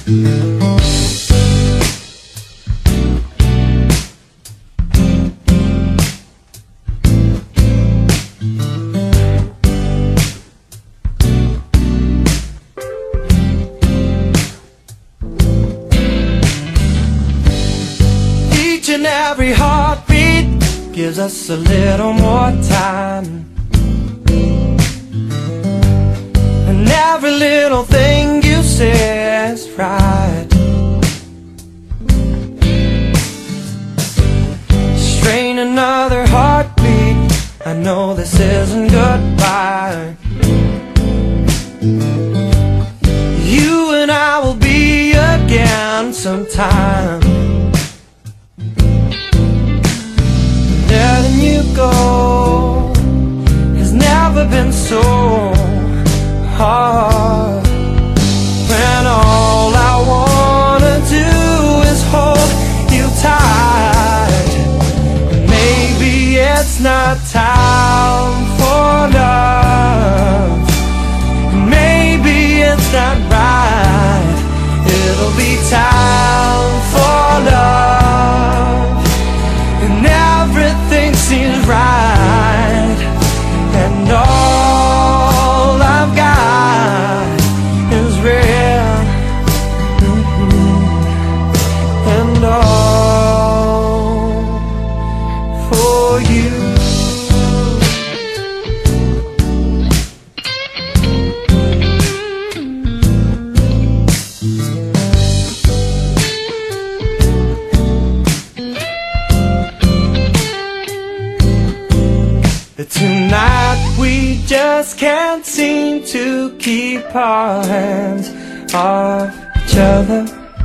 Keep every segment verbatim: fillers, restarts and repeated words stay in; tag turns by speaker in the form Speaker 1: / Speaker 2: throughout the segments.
Speaker 1: Each and every heartbeat gives us a little more time, and every little thing you say is right. Strain another heartbeat, I know this isn't goodbye. You and I will be again sometime. Letting you go has never been so hard, when all I wanna do is hold you tight. Maybe it's not time for love, maybe it's not right. It'll be time for love, and everything seems right, and all I've got is real, mm-hmm. and all for you. Tonight we just can't seem to keep our hands off each other.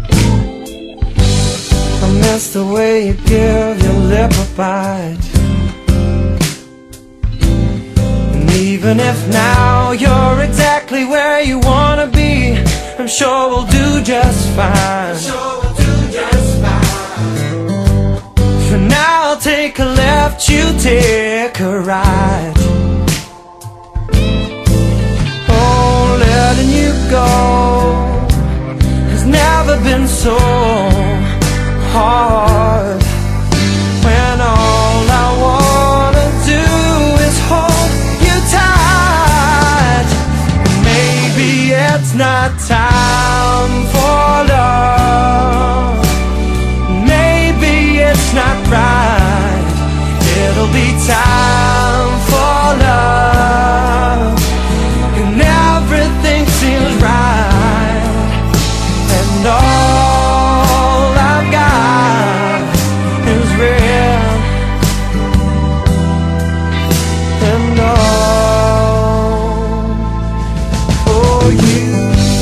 Speaker 1: I miss the way you give your lip a bite, and even if now you're exactly where you wanna be, I'm sure we'll do just fine. For now I'll take a left, you take a right. Oh, letting you go has never been so hard, when all I wanna do is hold you tight. Maybe it's not time for love, it's not right. It'll be time for love, and everything seems right, and all I've got is real, and all for you.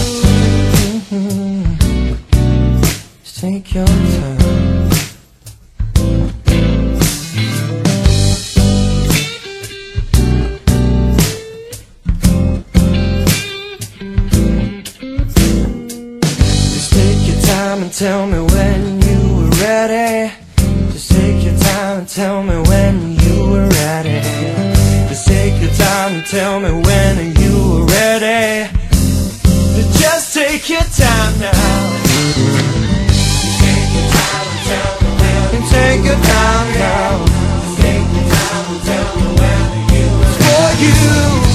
Speaker 1: Mm-hmm. Just take your time. And tell me when you were ready. Just take your time and tell me when you were ready. Just take your time and tell me when you were ready. Just take your time now. Take your time and tell me when. Take your time now. Take your time and tell me when you were ready. For you.